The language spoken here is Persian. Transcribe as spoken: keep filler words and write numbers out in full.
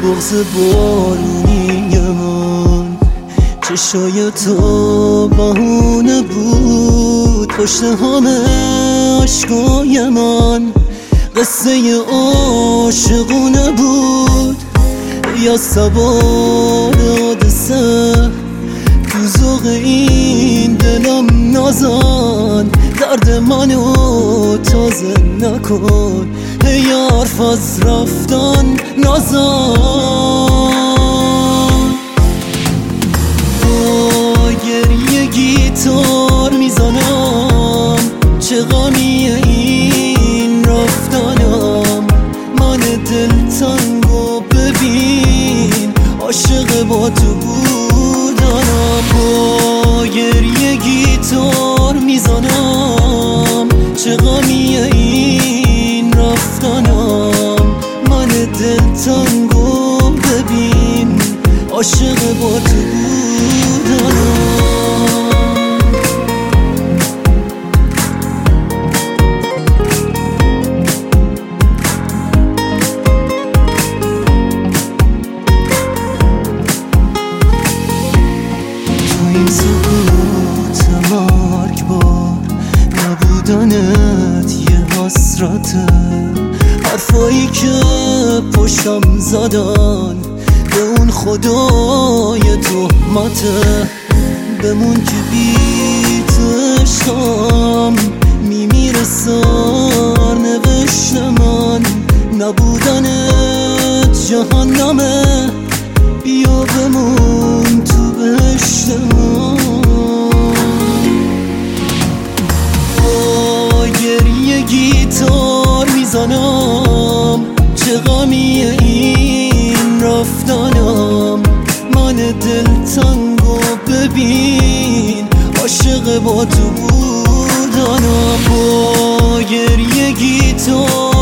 بغض بارونی من، چشای تو بهونه بود پشت همه عشقای من. قصه عاشقونه بود یا سوار حادثه، تو ذوق این دلم نازن، درد منو تازه نکن، هی حرف از رفتن نزن. با گریه گیتار میزنم، چه غمیه این رفتنم، من دلتنگو ببین عاشق با تو بودنم. با گریه گیتار میزنم، چه غمیه این رفتنم، من دلتنگو ببین عاشق با تو بودنم. این سکوت مرگبار نبودنت یه حسرته، حرفایی که پشتم زدن به اون خدای تهمته. بمون که بی تو عشقم میمیره سرنوشت من، نبودنت جهنمه، بیا بمون تو بهشت من. با گریه گیتار میزنم، چه غمیه این رفتنم، من دلتنگو ببین عاشق با تو بودنم. با گریه گیتار